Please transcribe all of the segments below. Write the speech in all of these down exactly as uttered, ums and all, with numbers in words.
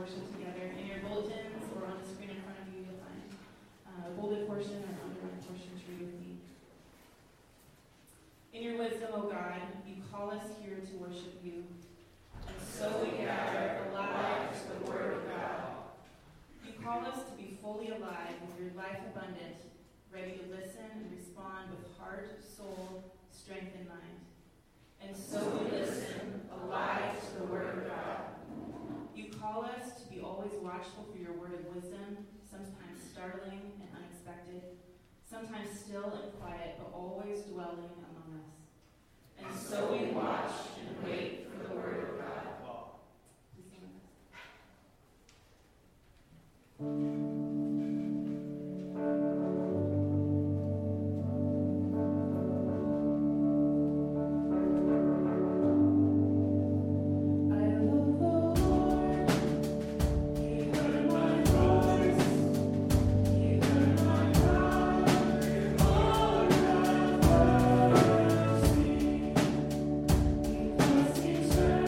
worship together. In your bulletins or on the screen in front of you, you'll find uh, a bolded portion or underlined portion to read with me. In your wisdom, O God, you call us here to worship you. And so we gather alive to the word of God. You call us to be fully alive with your life abundant, ready to listen and respond with heart, soul, strength, and mind. And so we listen, alive to the word of God. You call us to be always watchful for your word of wisdom, sometimes startling and unexpected, sometimes still and quiet, but always dwelling among us. And so we watch and wait for the word of God. Please sing with us. Turn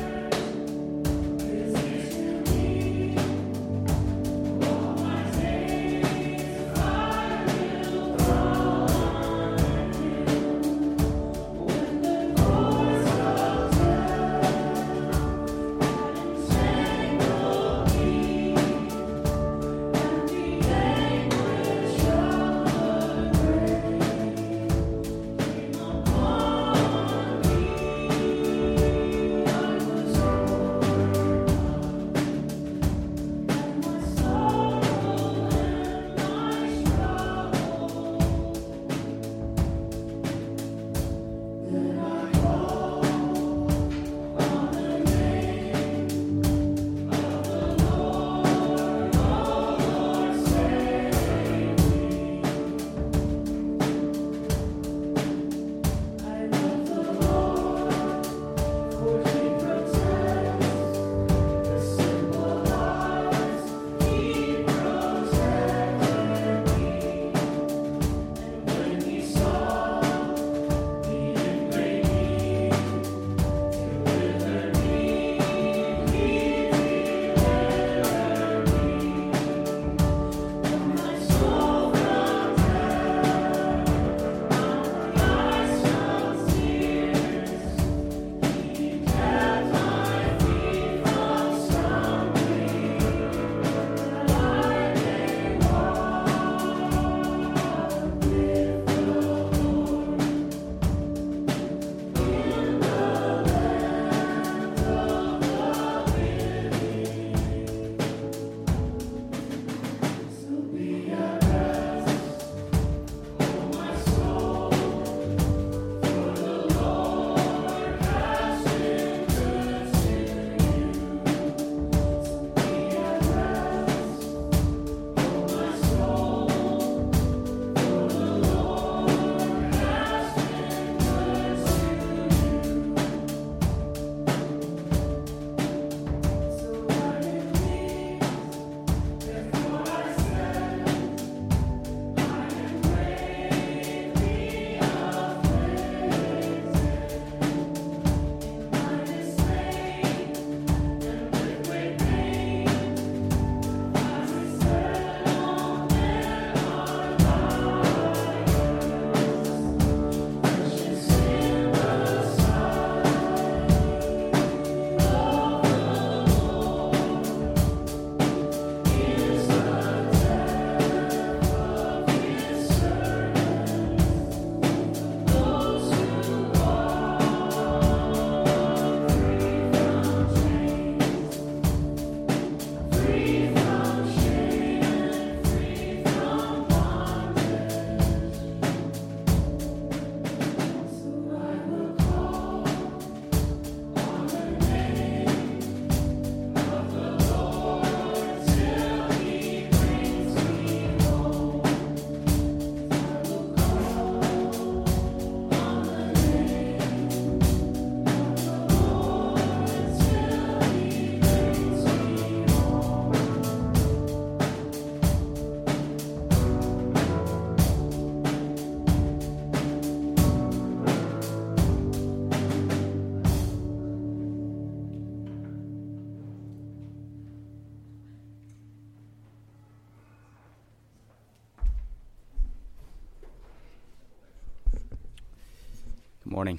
Morning.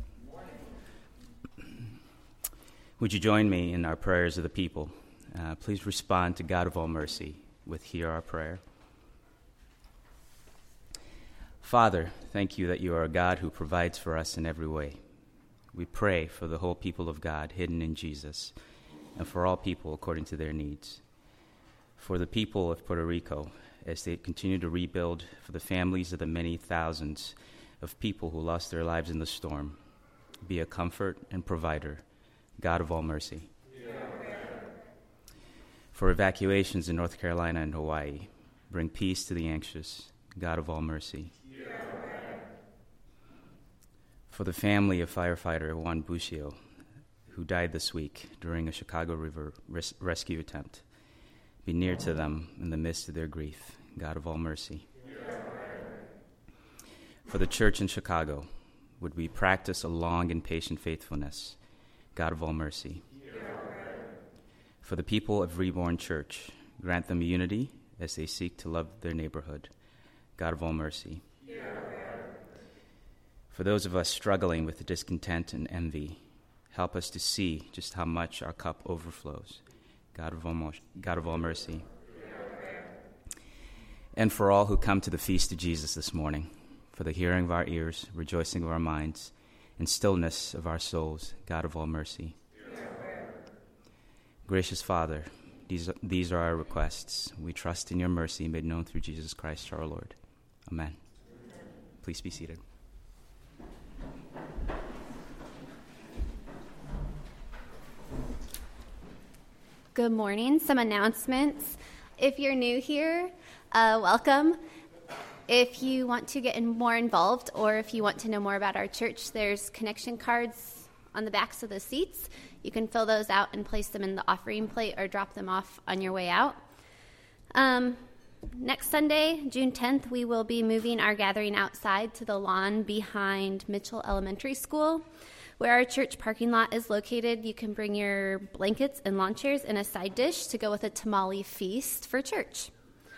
Would you join me in our prayers of the people? Uh, please respond to God of all mercy with "Hear our prayer." Father, thank you that you are a God who provides for us in every way. We pray for the whole people of God hidden in Jesus, and for all people according to their needs. For the people of Puerto Rico, as they continue to rebuild, for the families of the many thousands of people who lost their lives in the storm, be a comfort and provider, God of all mercy. For evacuations in North Carolina and Hawaii, bring peace to the anxious, God of all mercy. For the family of firefighter Juan Bucio, who died this week during a Chicago River res- rescue attempt, be near to them in the midst of their grief, God of all mercy. For the church in Chicago, would we practice a long and patient faithfulness, God of all mercy. For the people of Reborn Church, grant them unity as they seek to love their neighborhood, God of all mercy. For those of us struggling with discontent and envy, help us to see just how much our cup overflows, God of all, God of all mercy. And for all who come to the feast of Jesus this morning, for the hearing of our ears, rejoicing of our minds, and stillness of our souls, God of all mercy. Gracious Father, these, these are our requests. We trust in your mercy made known through Jesus Christ our Lord. Amen. Amen. Please be seated. Good morning. Some announcements. If you're new here, uh, welcome. If you want to get in more involved, or if you want to know more about our church, there's connection cards on the backs of the seats. You can fill those out and place them in the offering plate or drop them off on your way out. Um, next Sunday, June tenth, we will be moving our gathering outside to the lawn behind Mitchell Elementary School. Where our church parking lot is located, you can bring your blankets and lawn chairs and a side dish to go with a tamale feast for church.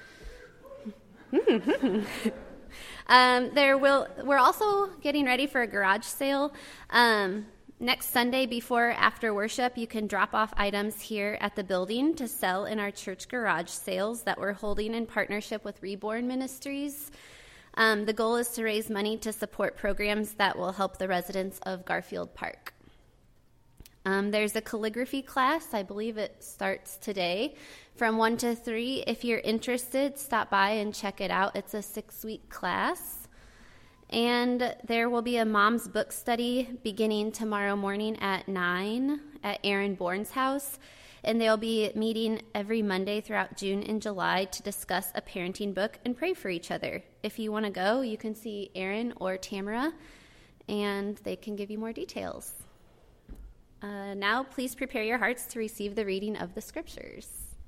um, there will. We're also getting ready for a garage sale. Um, next Sunday, before or after worship, you can drop off items here at the building to sell in our church garage sales that we're holding in partnership with Reborn Ministries. Um, the goal is to raise money to support programs that will help the residents of Garfield Park. Um, there's a calligraphy class. I believe it starts today from one to three. If you're interested, stop by and check it out. It's a six-week class. And there will be a mom's book study beginning tomorrow morning at nine at Aaron Bourne's house. And they'll be meeting every Monday throughout June and July to discuss a parenting book and pray for each other. If you want to go, you can see Aaron or Tamara, and they can give you more details. Uh, now, please prepare your hearts to receive the reading of the scriptures.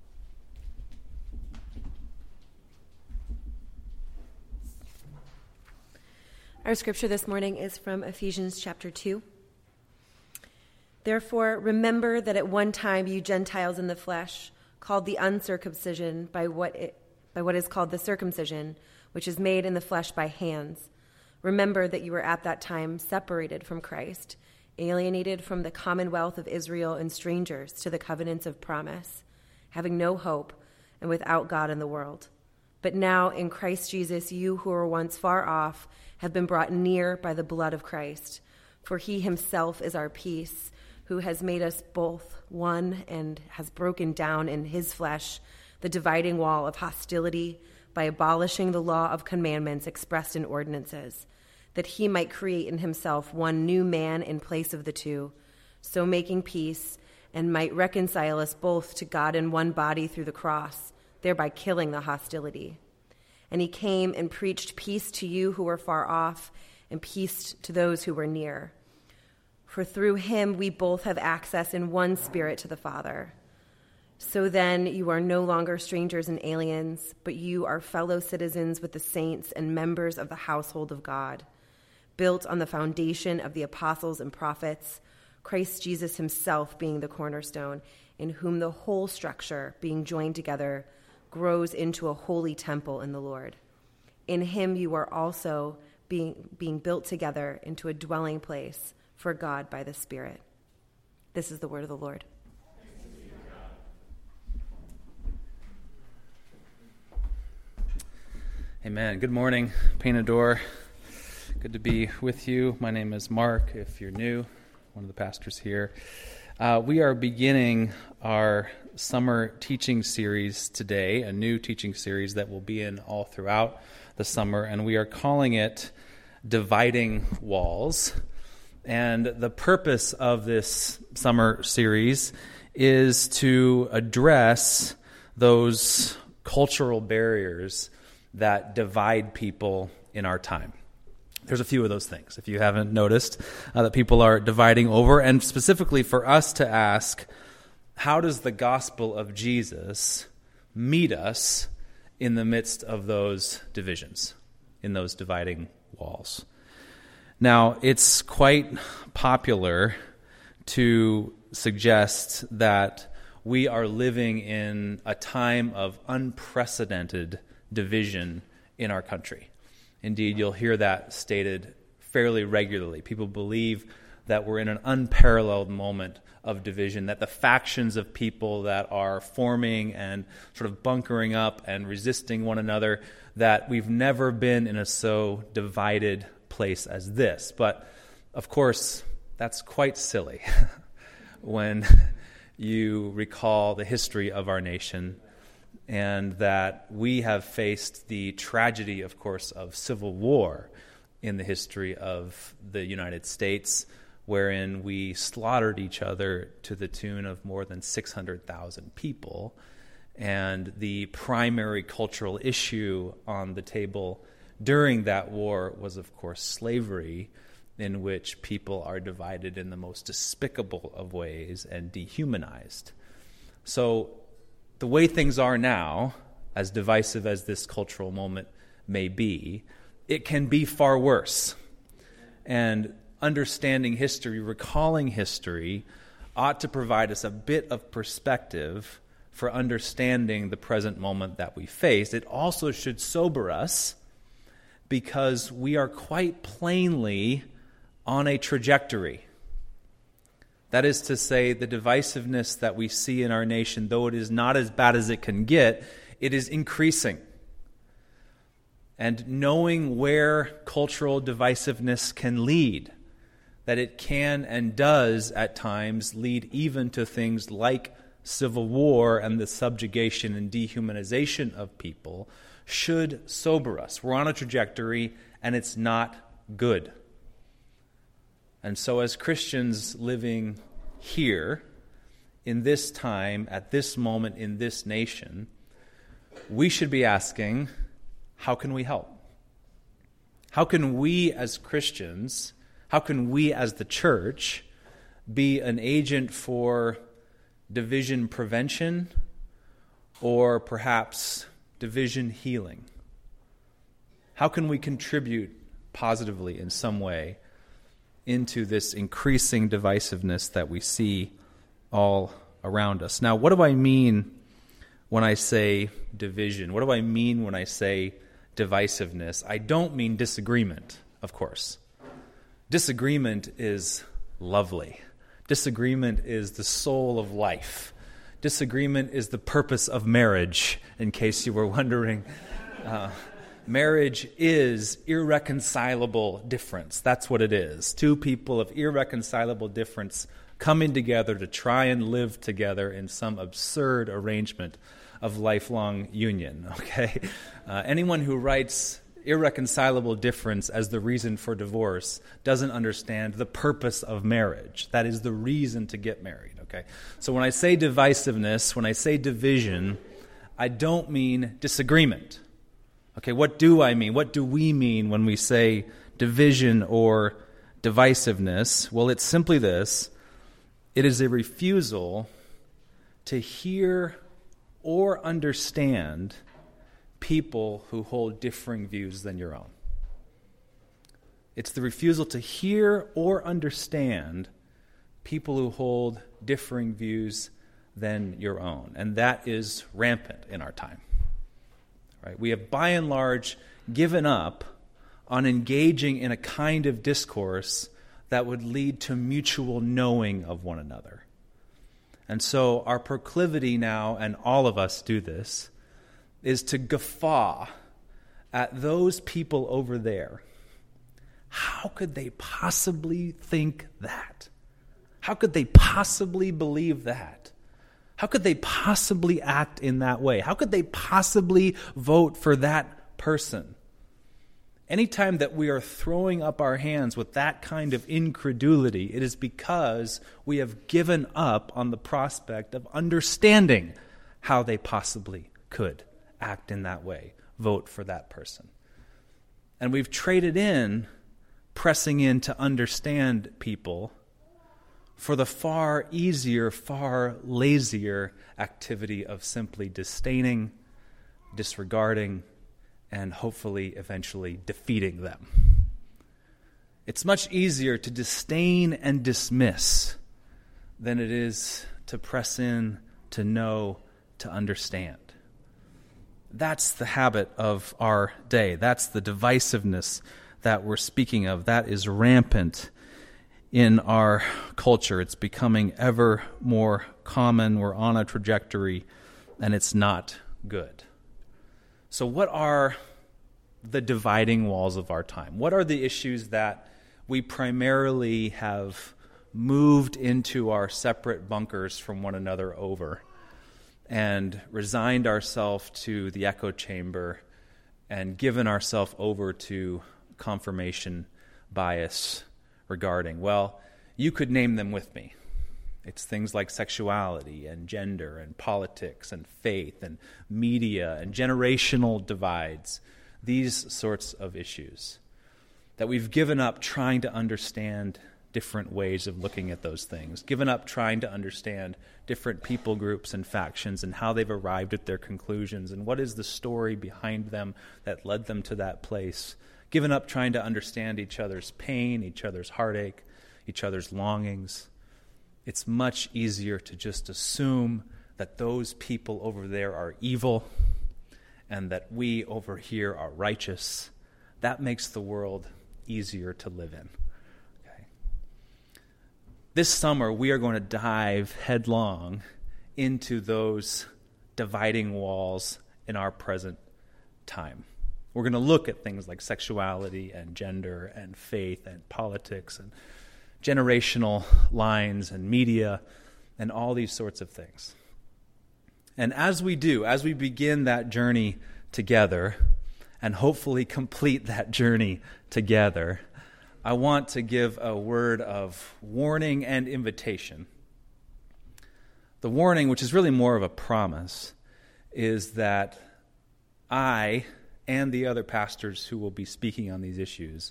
Our scripture this morning is from Ephesians chapter two. Therefore, remember that at one time you Gentiles in the flesh, called the uncircumcision by what it, by what is called the circumcision, which is made in the flesh by hands. Remember that you were at that time separated from Christ, alienated from the commonwealth of Israel and strangers to the covenants of promise, having no hope and without God in the world. But now in Christ Jesus, you who were once far off have been brought near by the blood of Christ, for he himself is our peace, who has made us both one and has broken down in his flesh the dividing wall of hostility by abolishing the law of commandments expressed in ordinances, that he might create in himself one new man in place of the two, so making peace, and might reconcile us both to God in one body through the cross, thereby killing the hostility. And he came and preached peace to you who were far off, and peace to those who were near. For through him we both have access in one spirit to the Father. So then you are no longer strangers and aliens, but you are fellow citizens with the saints and members of the household of God, built on the foundation of the apostles and prophets, Christ Jesus himself being the cornerstone, in whom the whole structure, being joined together, grows into a holy temple in the Lord. In him you are also, being, being built together into a dwelling place for God by the Spirit. This is the word of the Lord. Amen. Good morning, Painted Door. Good to be with you. My name is Mark. If you're new, one of the pastors here. Uh, we are beginning our summer teaching series today, a new teaching series that will be in all throughout the summer, and we are calling it Dividing Walls. And the purpose of this summer series is to address those cultural barriers that divide people in our time. There's a few of those things, if you haven't noticed, uh, that people are dividing over, and specifically for us to ask, how does the gospel of Jesus meet us in the midst of those divisions, in those dividing walls? Now, it's quite popular to suggest that we are living in a time of unprecedented division in our country. Indeed, you'll hear that stated fairly regularly. People believe that we're in an unparalleled moment of division, that the factions of people that are forming and sort of bunkering up and resisting one another, that we've never been in a so divided place as this. But, of course, that's quite silly when you recall the history of our nation, and that we have faced the tragedy, of course, of civil war in the history of the United States, wherein we slaughtered each other to the tune of more than six hundred thousand people. And the primary cultural issue on the table during that war was, of course, slavery, in which people are divided in the most despicable of ways and dehumanized. So, the way things are now, as divisive as this cultural moment may be, it can be far worse. And understanding history, recalling history, ought to provide us a bit of perspective for understanding the present moment that we face. It also should sober us, because we are quite plainly on a trajectory. That is to say, the divisiveness that we see in our nation, though it is not as bad as it can get, it is increasing. And knowing where cultural divisiveness can lead, that it can and does at times lead even to things like civil war and the subjugation and dehumanization of people, should sober us. We're on a trajectory, and it's not good. And so as Christians living here, in this time, at this moment, in this nation, we should be asking, how can we help? How can we as Christians, how can we as the church be an agent for division prevention, or perhaps division healing? How can we contribute positively in some way into this increasing divisiveness that we see all around us? Now, what do I mean when I say division? What do I mean when I say divisiveness? I don't mean disagreement, of course. Disagreement is lovely. Disagreement is the soul of life. Disagreement is the purpose of marriage, in case you were wondering. Uh, Marriage is irreconcilable difference. That's what it is. Two people of irreconcilable difference coming together to try and live together in some absurd arrangement of lifelong union. Okay, uh, anyone who writes irreconcilable difference as the reason for divorce doesn't understand the purpose of marriage. That is the reason to get married. Okay, so when I say divisiveness, when I say division, I don't mean disagreement. Okay, what do I mean? What do we mean when we say division or divisiveness? Well, it's simply this. It is a refusal to hear or understand people who hold differing views than your own. It's the refusal to hear or understand people who hold differing views than your own. And that is rampant in our time. Right? We have by and large given up on engaging in a kind of discourse that would lead to mutual knowing of one another. And so our proclivity now, and all of us do this, is to guffaw at those people over there. How could they possibly think that? How could they possibly believe that? How could they possibly act in that way? How could they possibly vote for that person? Anytime that we are throwing up our hands with that kind of incredulity, it is because we have given up on the prospect of understanding how they possibly could act in that way, vote for that person. And we've traded in pressing in to understand people for the far easier, far lazier activity of simply disdaining, disregarding, and hopefully eventually defeating them. It's much easier to disdain and dismiss than it is to press in, to know, to understand. That's the habit of our day. That's the divisiveness that we're speaking of. That is rampant in our culture. It's becoming ever more common. We're on a trajectory, and it's not good. So what are the dividing walls of our time? What are the issues that we primarily have moved into our separate bunkers from one another over and resigned ourselves to the echo chamber and given ourselves over to confirmation bias regarding? Well, you could name them with me. It's things like sexuality and gender and politics and faith and media and generational divides, these sorts of issues that we've given up trying to understand different ways of looking at those things, given up trying to understand different people groups and factions and how they've arrived at their conclusions and what is the story behind them that led them to that place, given up trying to understand each other's pain, each other's heartache, each other's longings. It's much easier to just assume that those people over there are evil and that we over here are righteous. That makes the world easier to live in. Okay. This summer, we are going to dive headlong into those dividing walls in our present time. We're going to look at things like sexuality and gender and faith and politics and generational lines and media and all these sorts of things. And as we do, as we begin that journey together and hopefully complete that journey together, I want to give a word of warning and invitation. The warning, which is really more of a promise, is that I and the other pastors who will be speaking on these issues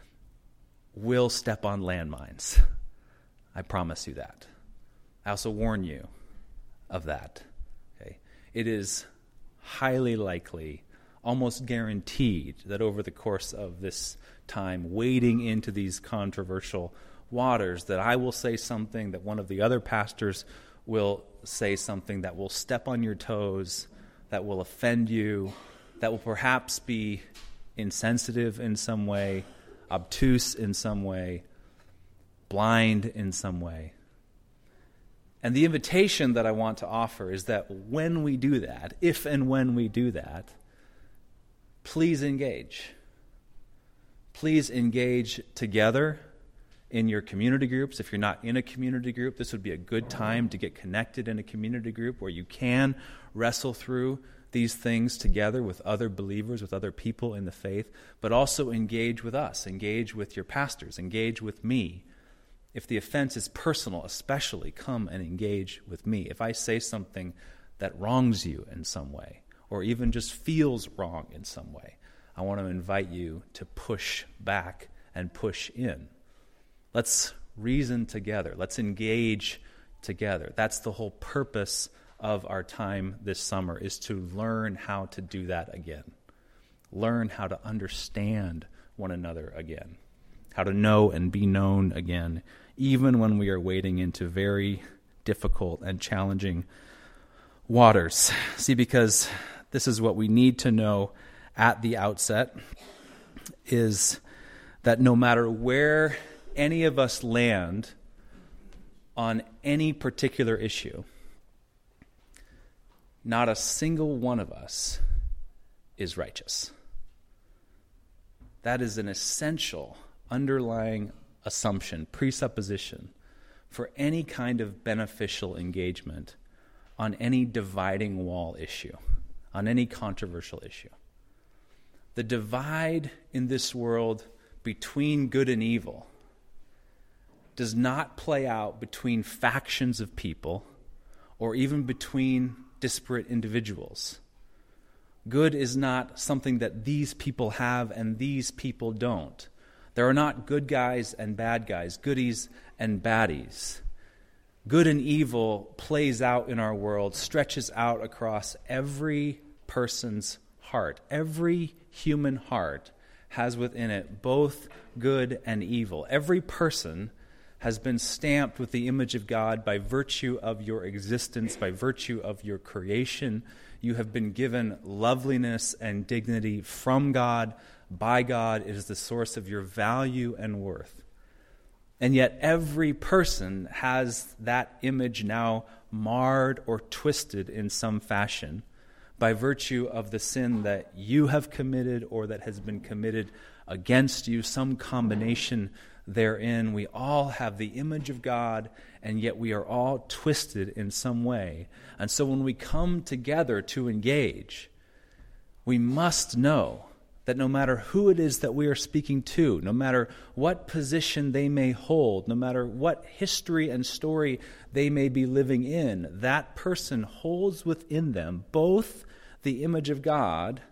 will step on landmines. I promise you that. I also warn you of that. Okay? It is highly likely, almost guaranteed, that over the course of this time, wading into these controversial waters, that I will say something, that one of the other pastors will say something that will step on your toes, that will offend you, that will perhaps be insensitive in some way, obtuse in some way, blind in some way. And the invitation that I want to offer is that when we do that, if and when we do that, please engage. Please engage together in your community groups. If you're not in a community group, this would be a good time to get connected in a community group where you can wrestle through these things together with other believers, with other people in the faith, but also engage with us, engage with your pastors, engage with me. If the offense is personal, especially, come and engage with me. If I say something that wrongs you in some way, or even just feels wrong in some way, I want to invite you to push back and push in. Let's reason together. Let's engage together. That's the whole purpose of our time this summer, is to learn how to do that again. Learn how to understand one another again. How to know and be known again, even when we are wading into very difficult and challenging waters. See, because this is what we need to know at the outset. is that no matter where any of us land on any particular issue, not a single one of us is righteous. That is an essential underlying assumption, presupposition for any kind of beneficial engagement on any dividing wall issue, on any controversial issue. The divide in this world between good and evil does not play out between factions of people or even between disparate individuals. Good is not something that these people have and these people don't. There are not good guys and bad guys, goodies and baddies. Good and evil plays out in our world, stretches out across every person's heart. Every human heart has within it both good and evil. Every person has been stamped with the image of God by virtue of your existence, by virtue of your creation. You have been given loveliness and dignity from God, by God. It is the source of your value and worth. And yet every person has that image now marred or twisted in some fashion by virtue of the sin that you have committed or that has been committed against you, some combination therein. We all have the image of God, and yet we are all twisted in some way. And so when we come together to engage, we must know that no matter who it is that we are speaking to, no matter what position they may hold, no matter what history and story they may be living in, that person holds within them both the image of God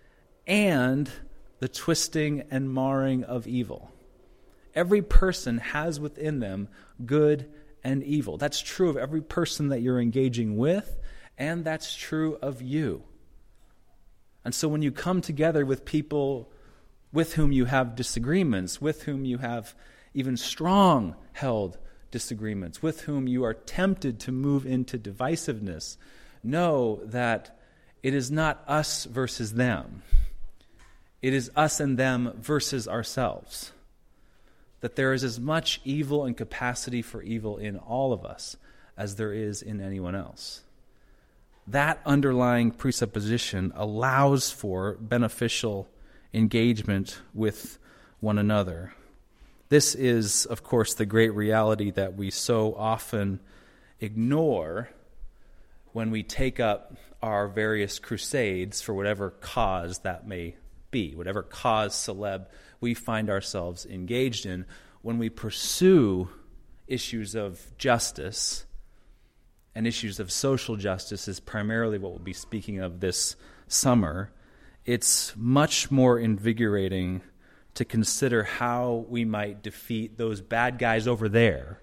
and the twisting and marring of evil. Every person has within them good and evil. That's true of every person that you're engaging with, and that's true of you. And so when you come together with people with whom you have disagreements, with whom you have even strong-held disagreements, with whom you are tempted to move into divisiveness, know that it is not us versus them. It is us and them versus ourselves. That there is as much evil and capacity for evil in all of us as there is in anyone else. That underlying presupposition allows for beneficial engagement with one another. This is, of course, the great reality that we so often ignore when we take up our various crusades for whatever cause that may be, whatever cause celeb we find ourselves engaged in. When we pursue issues of justice, and issues of social justice is primarily what we'll be speaking of this summer, it's much more invigorating to consider how we might defeat those bad guys over there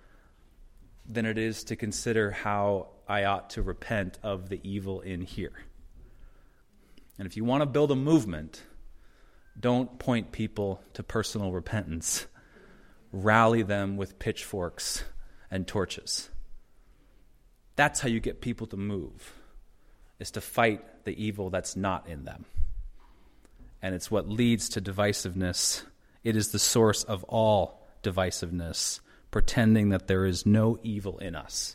than it is to consider how I ought to repent of the evil in here. And if you want to build a movement, don't point people to personal repentance. Rally them with pitchforks and torches. That's how you get people to move, is to fight the evil that's not in them. And it's what leads to divisiveness. It is the source of all divisiveness, pretending that there is no evil in us,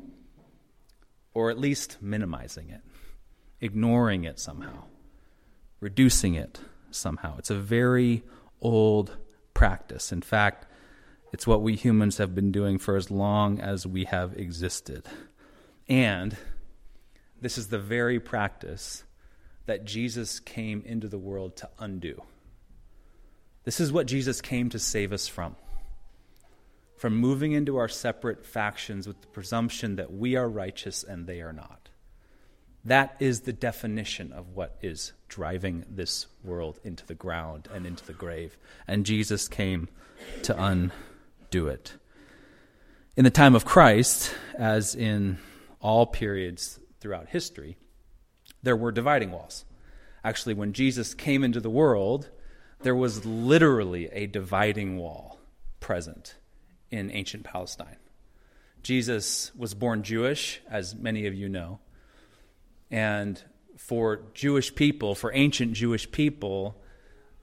or at least minimizing it, ignoring it somehow, reducing it somehow. It's a very old practice. In fact, it's what we humans have been doing for as long as we have existed. And this is the very practice that Jesus came into the world to undo. This is what Jesus came to save us from. From moving into our separate factions with the presumption that we are righteous and they are not. That is the definition of what is driving this world into the ground and into the grave. And Jesus came to undo it. In the time of Christ, as in all periods throughout history, there were dividing walls. Actually, when Jesus came into the world, there was literally a dividing wall present in ancient Palestine. Jesus was born Jewish, as many of you know. And for Jewish people, for ancient Jewish people,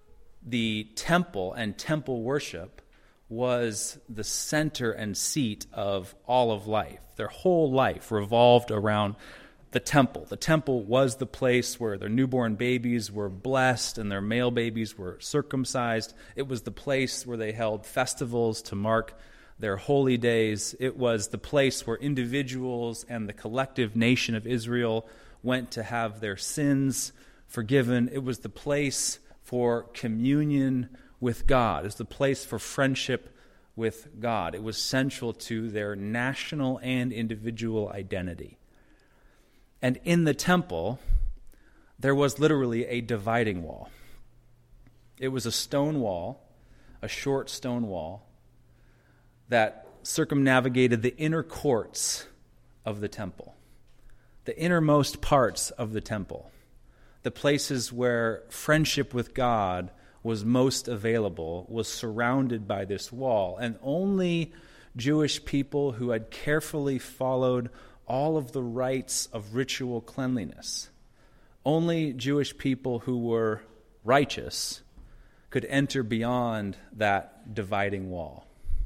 the temple and temple worship was the center and seat of all of life. Their whole life revolved around the temple. The temple was the place where their newborn babies were blessed and their male babies were circumcised. It was the place where they held festivals to mark their holy days. It was the place where individuals and the collective nation of Israel went to have their sins forgiven. It was the place for communion with God. It was the place for friendship with God. It was central to their national and individual identity. And in the temple, there was literally a dividing wall. It was a stone wall, a short stone wall, that circumnavigated the inner courts of the temple, the innermost parts of the temple, the places where friendship with God was most available, was surrounded by this wall. And only Jewish people who had carefully followed all of the rites of ritual cleanliness, only Jewish people who were righteous could enter beyond that dividing wall.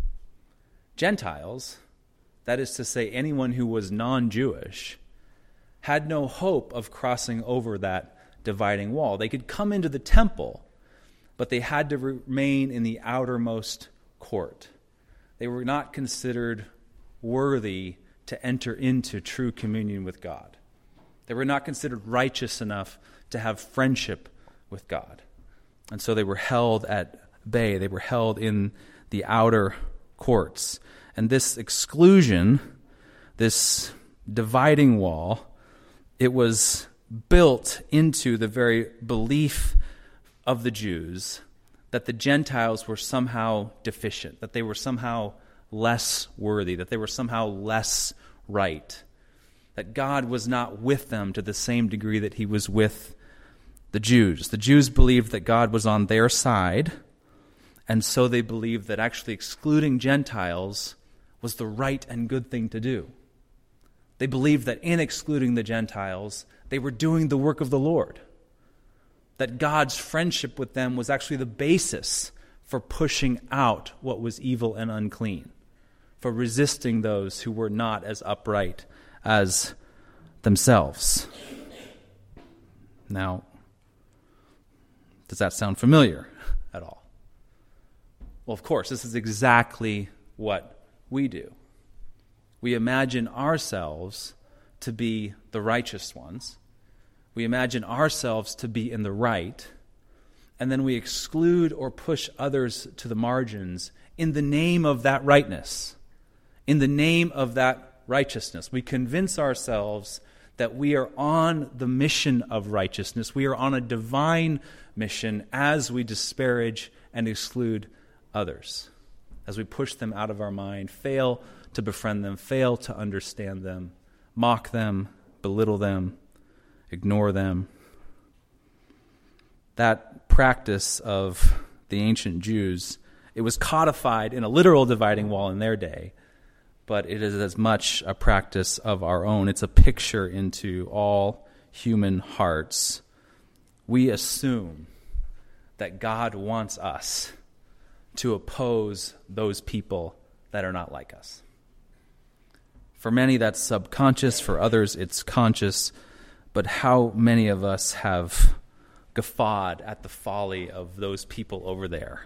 Gentiles, that is to say anyone who was non-Jewish, had no hope of crossing over that dividing wall. They could come into the temple, but they had to remain in the outermost court. They were not considered worthy to enter into true communion with God. They were not considered righteous enough to have friendship with God. And so they were held at bay. They were held in the outer courts. And this exclusion, this dividing wall, it was built into the very belief of the Jews that the Gentiles were somehow deficient, that they were somehow less worthy, that they were somehow less right, that God was not with them to the same degree that he was with the Jews. The Jews believed that God was on their side, and so they believed that actually excluding Gentiles was the right and good thing to do. They believed that in excluding the Gentiles, they were doing the work of the Lord, that God's friendship with them was actually the basis for pushing out what was evil and unclean, for resisting those who were not as upright as themselves. Now, does that sound familiar at all? Well, of course, this is exactly what we do. We imagine ourselves to be the righteous ones. We imagine ourselves to be in the right, and then we exclude or push others to the margins in the name of that rightness, in the name of that righteousness. We convince ourselves that we are on the mission of righteousness. We are on a divine mission as we disparage and exclude others, as we push them out of our mind, fail to befriend them, fail to understand them, mock them, belittle them, ignore them. That practice of the ancient Jews, it was codified in a literal dividing wall in their day, but it is as much a practice of our own. It's a picture into all human hearts. We assume that God wants us to oppose those people that are not like us. For many, that's subconscious. For others, it's conscious. But how many of us have guffawed at the folly of those people over there?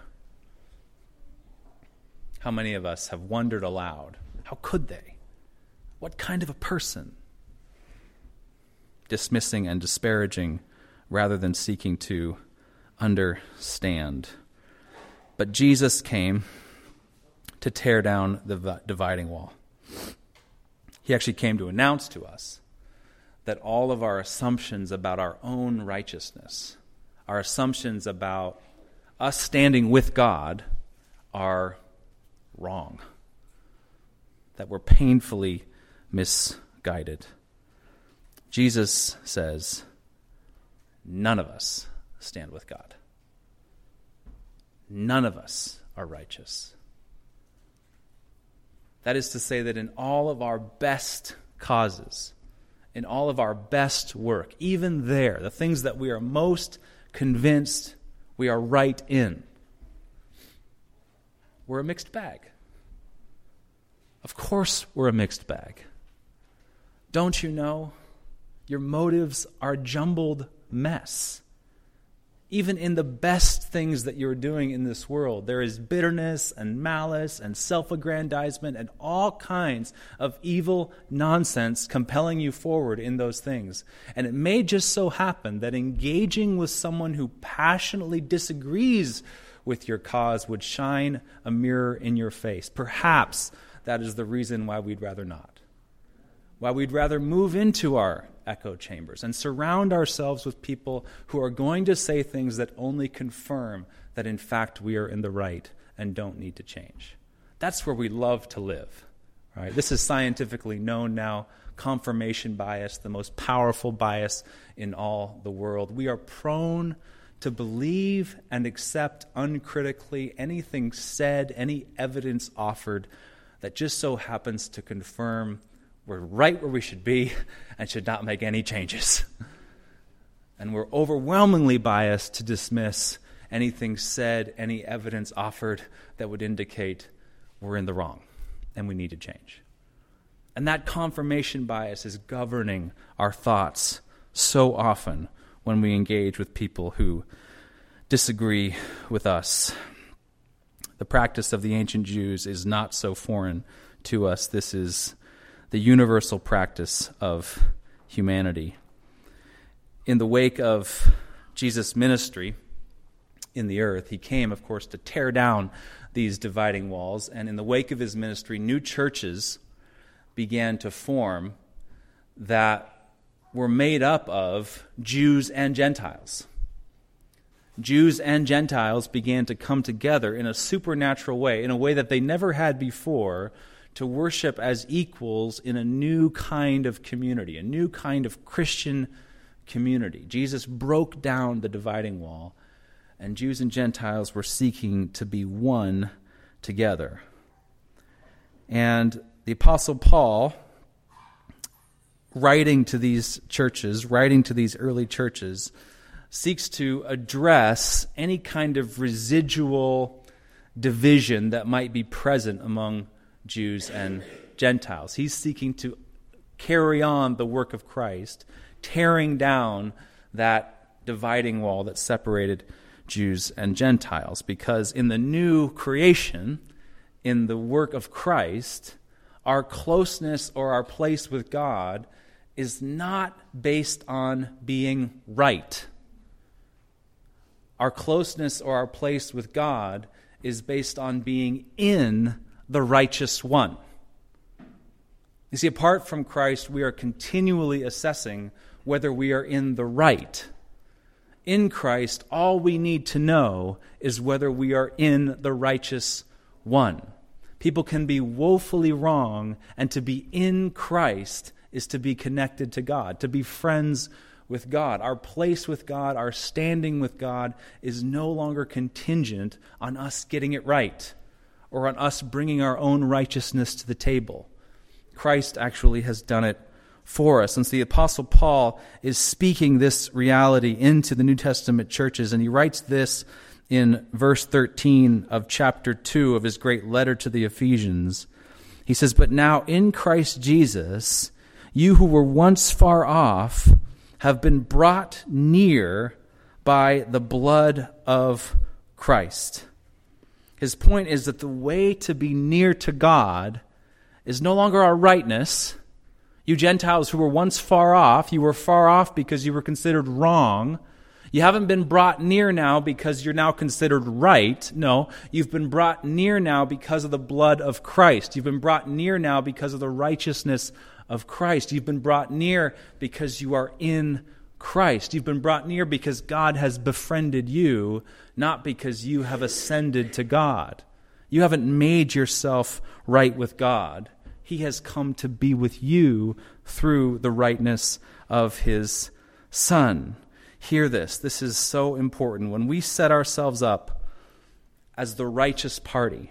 How many of us have wondered aloud, how could they? What kind of a person? Dismissing and disparaging rather than seeking to understand. But Jesus came to tear down the dividing wall. He actually came to announce to us that all of our assumptions about our own righteousness, our assumptions about us standing with God, are wrong, that we're painfully misguided. Jesus says, none of us stand with God. None of us are righteous. That is to say that in all of our best causes, in all of our best work, even there, the things that we are most convinced We are right in. We're a mixed bag. Of course we're a mixed bag. Don't you know? Your motives are a jumbled mess. Even in the best things that you're doing in this world, there is bitterness and malice and self-aggrandizement and all kinds of evil nonsense compelling you forward in those things. And it may just so happen that engaging with someone who passionately disagrees with your cause would shine a mirror in your face. Perhaps that is the reason why we'd rather not. Why we'd rather move into our echo chambers and surround ourselves with people who are going to say things that only confirm that in fact we are in the right and don't need to change. That's where we love to live. Right? This is scientifically known now, confirmation bias, the most powerful bias in all the world. We are prone to believe and accept uncritically anything said, any evidence offered that just so happens to confirm we're right where we should be and should not make any changes. And we're overwhelmingly biased to dismiss anything said, any evidence offered that would indicate we're in the wrong and we need to change. And that confirmation bias is governing our thoughts so often when we engage with people who disagree with us. The practice of the ancient Jews is not so foreign to us. This is the universal practice of humanity. In the wake of Jesus' ministry in the earth, he came, of course, to tear down these dividing walls. And in the wake of his ministry, new churches began to form that were made up of Jews and Gentiles. Jews and Gentiles began to come together in a supernatural way, in a way that they never had before, to worship as equals in a new kind of community, a new kind of Christian community. Jesus broke down the dividing wall, and Jews and Gentiles were seeking to be one together. And the Apostle Paul, writing to these churches, writing to these early churches, seeks to address any kind of residual division that might be present among Jews and Gentiles. He's seeking to carry on the work of Christ, tearing down that dividing wall that separated Jews and Gentiles. Because in the new creation, in the work of Christ, our closeness or our place with God is not based on being right. Our closeness or our place with God is based on being in the righteous one. You see, apart from Christ, we are continually assessing whether we are in the right. In Christ, all we need to know is whether we are in the righteous one. People can be woefully wrong, and to be in Christ is to be connected to God, to be friends with God. Our place with God, our standing with God is no longer contingent on us getting it right or on us bringing our own righteousness to the table. Christ actually has done it for us. And so the Apostle Paul is speaking this reality into the New Testament churches, and he writes this in verse thirteen of chapter two of his great letter to the Ephesians. He says, "But now in Christ Jesus, you who were once far off have been brought near by the blood of Christ." His point is that the way to be near to God is no longer our rightness. You Gentiles who were once far off, you were far off because you were considered wrong. You haven't been brought near now because you're now considered right. No, you've been brought near now because of the blood of Christ. You've been brought near now because of the righteousness of Christ. You've been brought near because you are in Christ. You've been brought near because God has befriended you, not because you have ascended to God. You haven't made yourself right with God. He has come to be with you through the rightness of his Son. Hear this. This is so important. When we set ourselves up as the righteous party,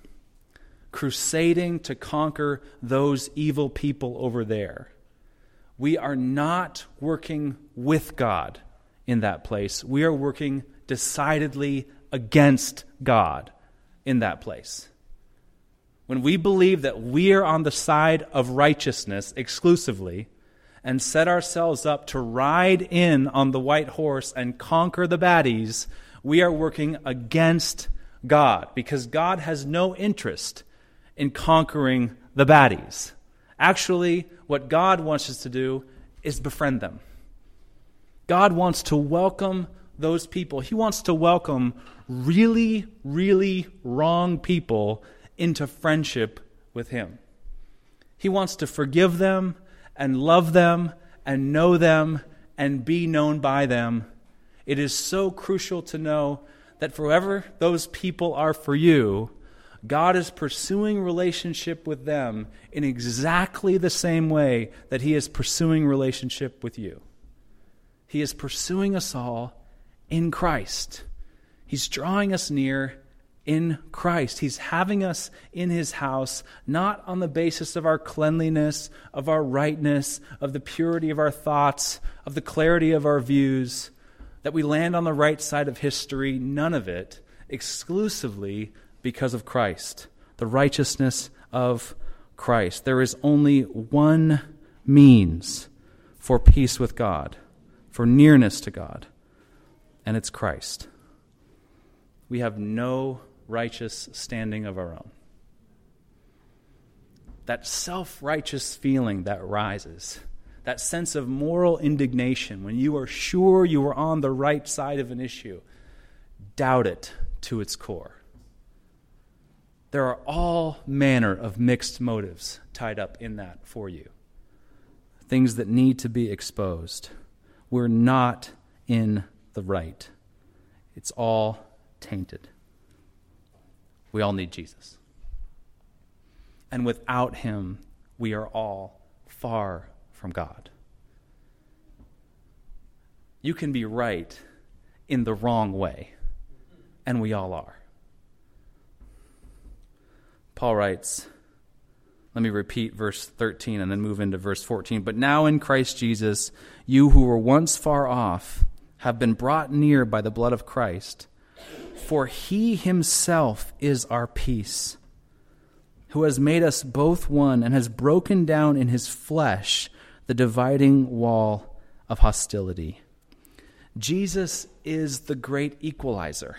crusading to conquer those evil people over there, we are not working with God in that place. We are working decidedly against God in that place. When we believe that we are on the side of righteousness exclusively and set ourselves up to ride in on the white horse and conquer the baddies, we are working against God, because God has no interest in conquering the baddies. Actually, what God wants us to do is befriend them. God wants to welcome those people. He wants to welcome really, really wrong people into friendship with him. He wants to forgive them and love them and know them and be known by them. It is so crucial to know that forever those people are for you, God is pursuing relationship with them in exactly the same way that he is pursuing relationship with you. He is pursuing us all in Christ. He's drawing us near in Christ. He's having us in his house, not on the basis of our cleanliness, of our rightness, of the purity of our thoughts, of the clarity of our views, that we land on the right side of history. None of it, exclusively because of Christ, the righteousness of Christ. There is only one means for peace with God, for nearness to God, and it's Christ. We have no righteous standing of our own. That self-righteous feeling that rises, that sense of moral indignation when you are sure you are on the right side of an issue, doubt it to its core. There are all manner of mixed motives tied up in that for you. Things that need to be exposed. We're not in the right. It's all tainted. We all need Jesus. And without him, we are all far from God. You can be right in the wrong way, and we all are. Paul writes, let me repeat verse thirteen and then move into verse fourteen. But now in Christ Jesus, you who were once far off have been brought near by the blood of Christ. For he himself is our peace, who has made us both one and has broken down in his flesh the dividing wall of hostility. Jesus is the great equalizer.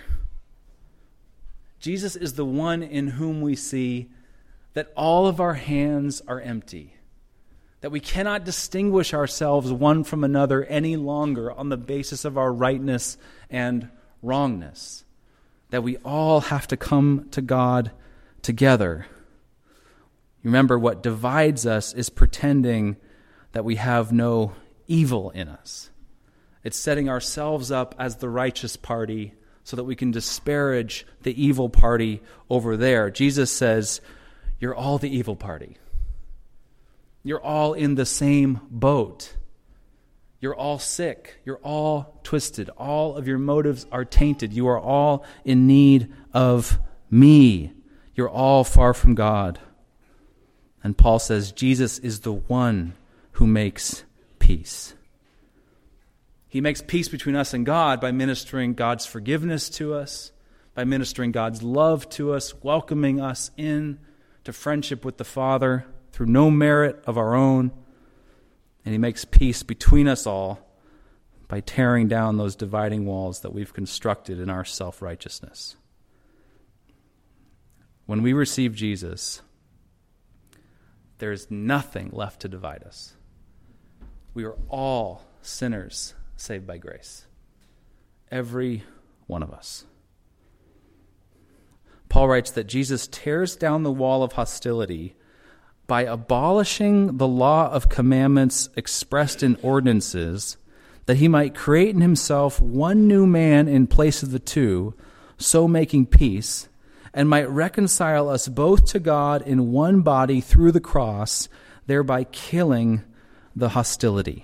Jesus is the one in whom we see that all of our hands are empty, that we cannot distinguish ourselves one from another any longer on the basis of our rightness and wrongness, that we all have to come to God together. Remember, what divides us is pretending that we have no evil in us. It's setting ourselves up as the righteous party so that we can disparage the evil party over there. Jesus says, you're all the evil party. You're all in the same boat. You're all sick. You're all twisted. All of your motives are tainted. You are all in need of me. You're all far from God. And Paul says Jesus is the one who makes peace. He makes peace between us and God by ministering God's forgiveness to us, by ministering God's love to us, welcoming us in to friendship with the Father through no merit of our own. And he makes peace between us all by tearing down those dividing walls that we've constructed in our self-righteousness. When we receive Jesus, there is nothing left to divide us. We are all sinners saved by grace. Every one of us. Paul writes that Jesus tears down the wall of hostility by abolishing the law of commandments expressed in ordinances, that he might create in himself one new man in place of the two, so making peace, and might reconcile us both to God in one body through the cross, thereby killing the hostility.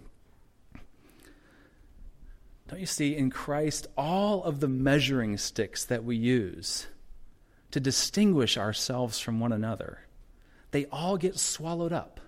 Don't you see, in Christ, all of the measuring sticks that we use to distinguish ourselves from one another, they all get swallowed up.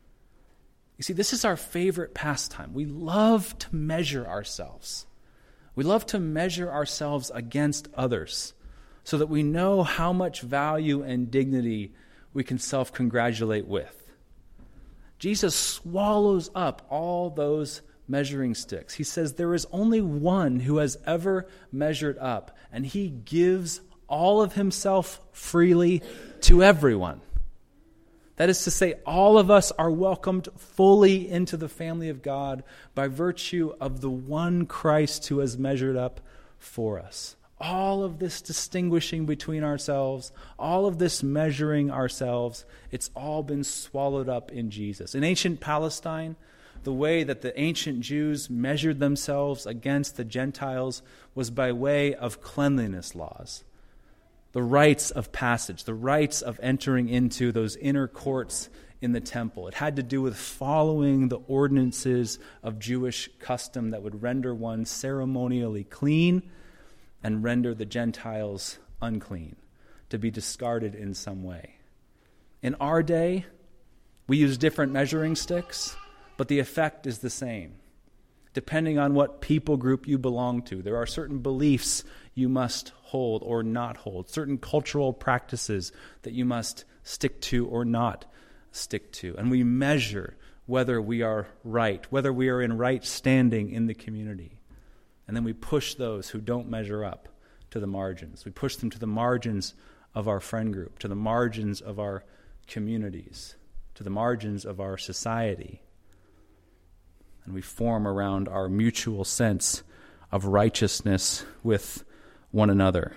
You see, this is our favorite pastime. We love to measure ourselves. We love to measure ourselves against others so that we know how much value and dignity we can self-congratulate with. Jesus swallows up all those measuring sticks. He says there is only one who has ever measured up, and he gives all of himself freely to everyone. That is to say, all of us are welcomed fully into the family of God by virtue of the one Christ who has measured up for us. All of this distinguishing between ourselves, all of this measuring ourselves, it's all been swallowed up in Jesus. In ancient Palestine, the way that the ancient Jews measured themselves against the Gentiles was by way of cleanliness laws. The rites of passage, the rites of entering into those inner courts in the temple. It had to do with following the ordinances of Jewish custom that would render one ceremonially clean and render the Gentiles unclean, to be discarded in some way. In our day, we use different measuring sticks, but the effect is the same. Depending on what people group you belong to, there are certain beliefs you must hold or not hold, certain cultural practices that you must stick to or not stick to. And we measure whether we are right, whether we are in right standing in the community. And then we push those who don't measure up to the margins. We push them to the margins of our friend group, to the margins of our communities, to the margins of our society. And we form around our mutual sense of righteousness with one another.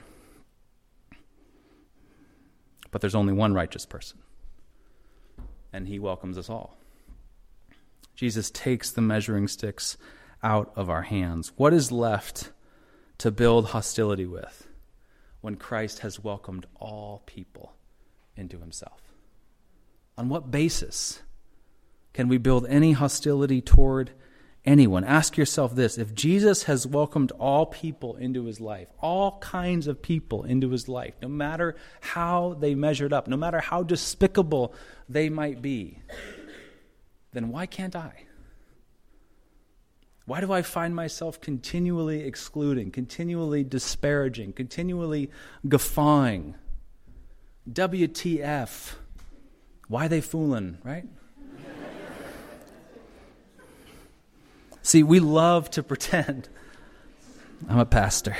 But there's only one righteous person, and he welcomes us all. Jesus takes the measuring sticks out of our hands. What is left to build hostility with when Christ has welcomed all people into himself? On what basis can we build any hostility toward anyone? Ask yourself this: if Jesus has welcomed all people into his life, all kinds of people into his life, no matter how they measured up, no matter how despicable they might be, then why can't I? Why do I find myself continually excluding, continually disparaging, continually guffawing? W T F? Why they fooling, right? See, we love to pretend, I'm a pastor,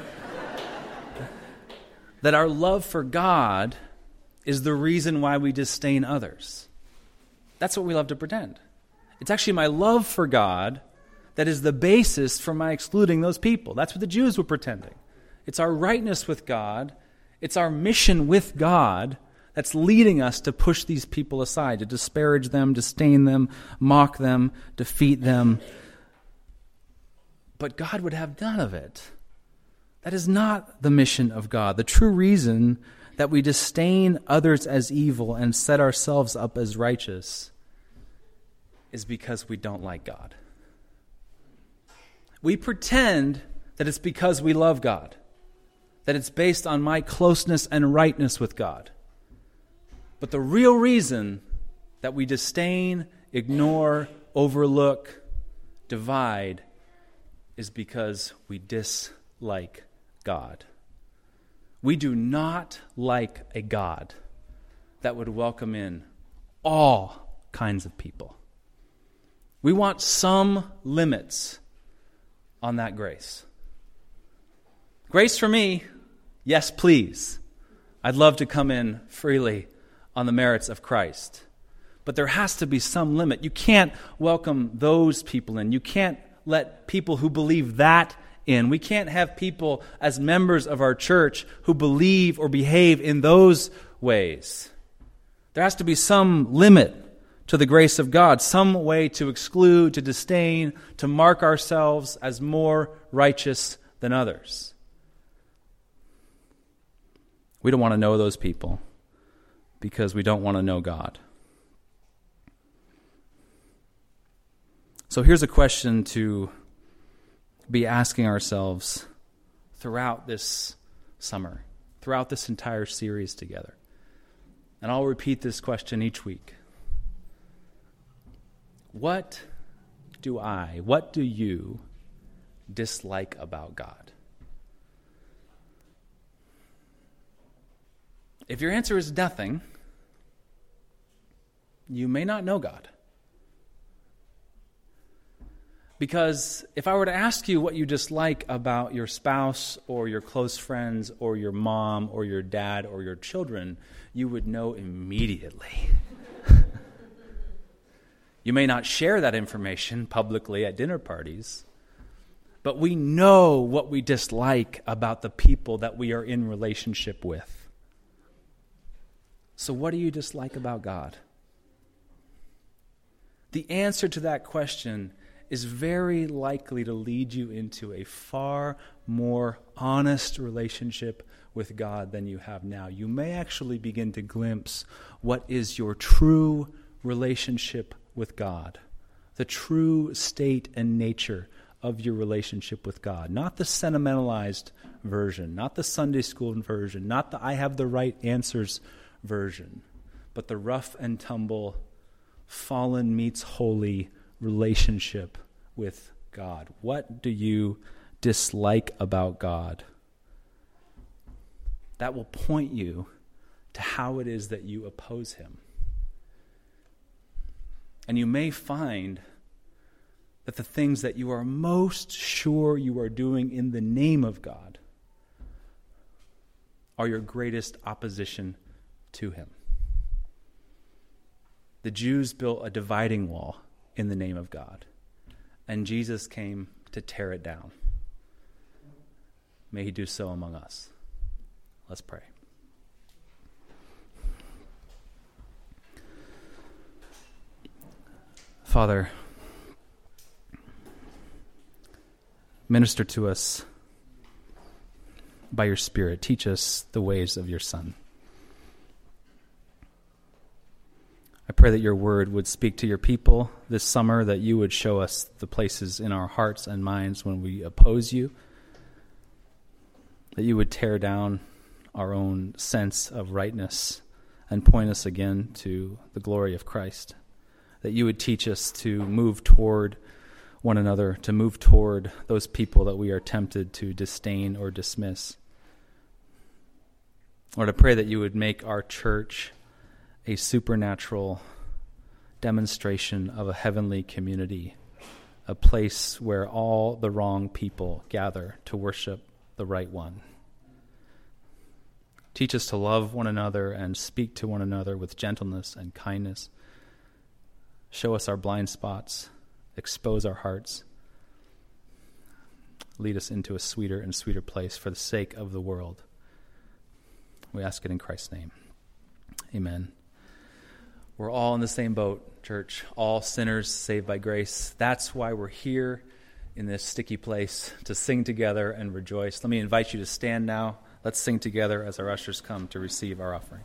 that our love for God is the reason why we disdain others. That's what we love to pretend. It's actually my love for God that is the basis for my excluding those people. That's what the Jews were pretending. It's our rightness with God, it's our mission with God that's leading us to push these people aside, to disparage them, disdain them, mock them, defeat them. But God would have none of it. That is not the mission of God. The true reason that we disdain others as evil and set ourselves up as righteous is because we don't like God. We pretend that it's because we love God, that it's based on my closeness and rightness with God. But the real reason that we disdain, ignore, overlook, divide is because we dislike God. We do not like a God that would welcome in all kinds of people. We want some limits on that grace. Grace for me, yes, please. I'd love to come in freely on the merits of Christ. But there has to be some limit. You can't welcome those people in. You can't let people who believe that in. We can't have people as members of our church who believe or behave in those ways. There has to be some limit to the grace of God, some way to exclude, to disdain, to mark ourselves as more righteous than others. We don't want to know those people because we don't want to know God. So here's a question to be asking ourselves throughout this summer, throughout this entire series together. And I'll repeat this question each week. What do I, what do you dislike about God? If your answer is nothing, you may not know God. Because if I were to ask you what you dislike about your spouse or your close friends or your mom or your dad or your children, you would know immediately. You may not share that information publicly at dinner parties, but we know what we dislike about the people that we are in relationship with. So what do you dislike about God? The answer to that question is very likely to lead you into a far more honest relationship with God than you have now. You may actually begin to glimpse what is your true relationship with God, the true state and nature of your relationship with God. Not the sentimentalized version, not the Sunday school version, not the I have the right answers version, but the rough and tumble, fallen meets holy relationship with God. What do you dislike about God? That will point you to how it is that you oppose him. And you may find that the things that you are most sure you are doing in the name of God are your greatest opposition to him. The Jews built a dividing wall in the name of God, and Jesus came to tear it down. May he do so among us. Let's pray. Father, minister to us by your Spirit. Teach us the ways of your Son. I pray that your word would speak to your people this summer, that you would show us the places in our hearts and minds when we oppose you, that you would tear down our own sense of rightness and point us again to the glory of Christ, that you would teach us to move toward one another, to move toward those people that we are tempted to disdain or dismiss. Lord, I pray that you would make our church a supernatural demonstration of a heavenly community, a place where all the wrong people gather to worship the right one. Teach us to love one another and speak to one another with gentleness and kindness. Show us our blind spots, expose our hearts, lead us into a sweeter and sweeter place for the sake of the world. We ask it in Christ's name. Amen. We're all in the same boat, church. All sinners saved by grace. That's why we're here in this sticky place, to sing together and rejoice. Let me invite you to stand now. Let's sing together as our ushers come to receive our offering.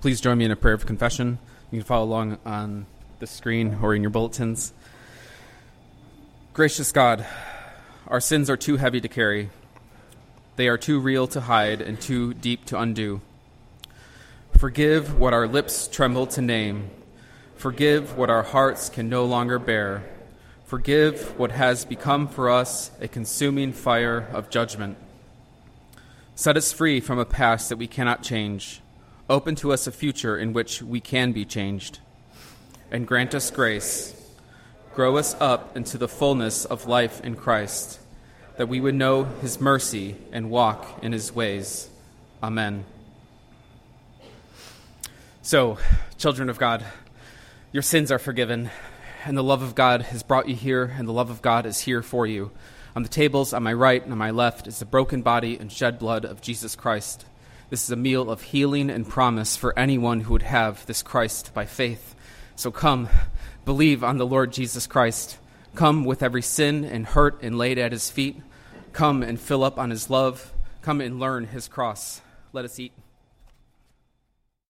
Please join me in a prayer of confession. You can follow along on the screen or in your bulletins. Gracious God, our sins are too heavy to carry. They are too real to hide and too deep to undo. Forgive what our lips tremble to name. Forgive what our hearts can no longer bear. Forgive what has become for us a consuming fire of judgment. Set us free from a past that we cannot change. Open to us a future in which we can be changed. And grant us grace. Grow us up into the fullness of life in Christ, that we would know his mercy and walk in his ways. Amen. So, children of God, your sins are forgiven, and the love of God has brought you here, and the love of God is here for you. On the tables on my right and on my left is the broken body and shed blood of Jesus Christ. This is a meal of healing and promise for anyone who would have this Christ by faith. So come, believe on the Lord Jesus Christ. Come with every sin and hurt and laid at his feet. Come and fill up on his love. Come and learn his cross. Let us eat.